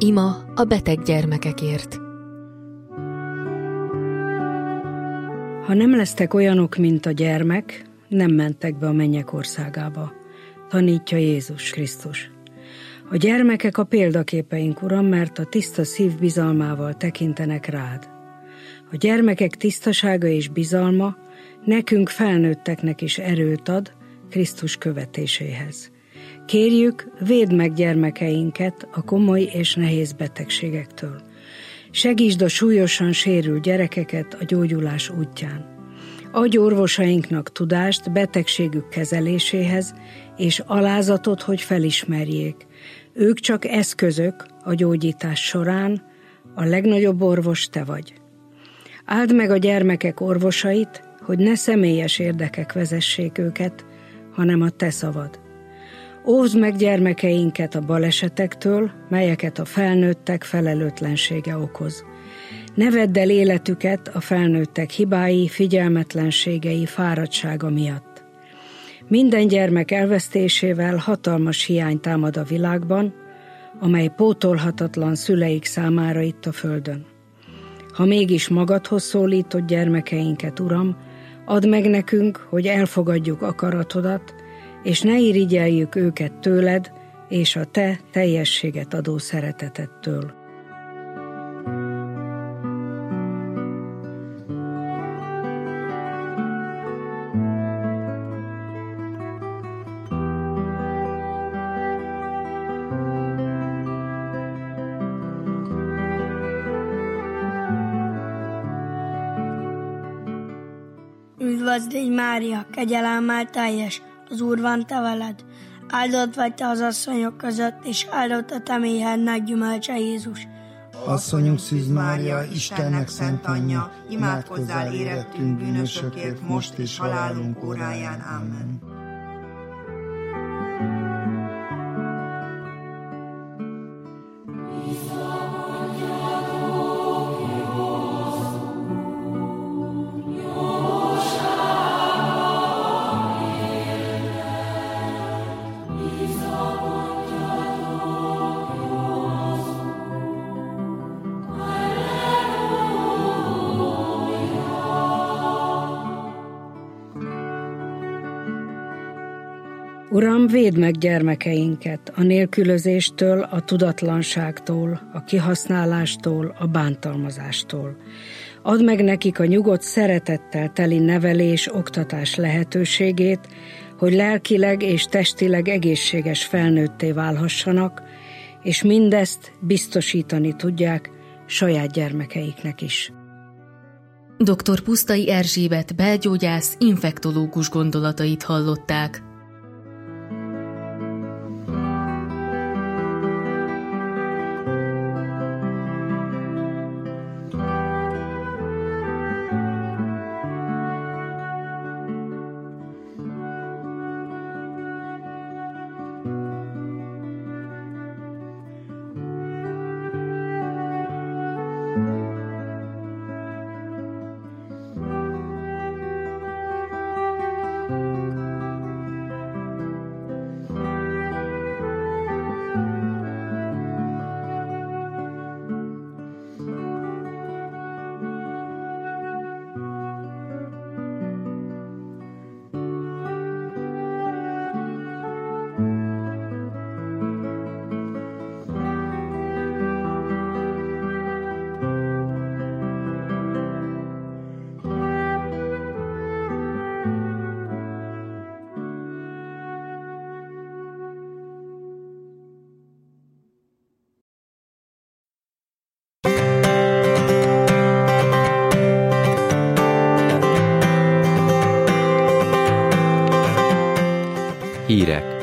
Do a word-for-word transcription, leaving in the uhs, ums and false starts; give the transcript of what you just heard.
Ima a beteg gyermekekért. Ha nem lesztek olyanok, mint a gyermek, nem mentek be a mennyek országába, tanítja Jézus Krisztus. A gyermekek a példaképeink, Uram, mert a tiszta szív bizalmával tekintenek rád. A gyermekek tisztasága és bizalma nekünk felnőtteknek is erőt ad Krisztus követéséhez. Kérjük, védd meg gyermekeinket a komoly és nehéz betegségektől. Segítsd a súlyosan sérült gyerekeket a gyógyulás útján. Adj orvosainknak tudást betegségük kezeléséhez, és alázatot, hogy felismerjék. Ők csak eszközök a gyógyítás során, a legnagyobb orvos te vagy. Áld meg a gyermekek orvosait, hogy ne személyes érdekek vezessék őket, hanem a te szavad. Óvd meg gyermekeinket a balesetektől, melyeket a felnőttek felelőtlensége okoz. Ne vedd el életüket a felnőttek hibái, figyelmetlenségei, fáradtsága miatt. Minden gyermek elvesztésével hatalmas hiány támad a világban, amely pótolhatatlan szüleik számára itt a földön. Ha mégis magadhoz szólítod gyermekeinket, Uram, add meg nekünk, hogy elfogadjuk akaratodat, és ne irigyeljük őket tőled és a te teljességet adó szeretetettől. Üdvözl légy, Mária, kegyelemmel teljes, az Úr van te veled. Áldott vagy te az asszonyok között, és áldott a te méhednek gyümölcse, Jézus. Asszonyunk Szűz Mária, Istennek szent anyja, imádkozzál érettünk bűnösökért, most és halálunk óráján. Amen. Uram, védd meg gyermekeinket a nélkülözéstől, a tudatlanságtól, a kihasználástól, a bántalmazástól. Add meg nekik a nyugodt szeretettel teli nevelés, oktatás lehetőségét, hogy lelkileg és testileg egészséges felnőtté válhassanak, és mindezt biztosítani tudják saját gyermekeiknek is. doktor Pusztai Erzsébet belgyógyász, infektológus gondolatait hallották. Hírek.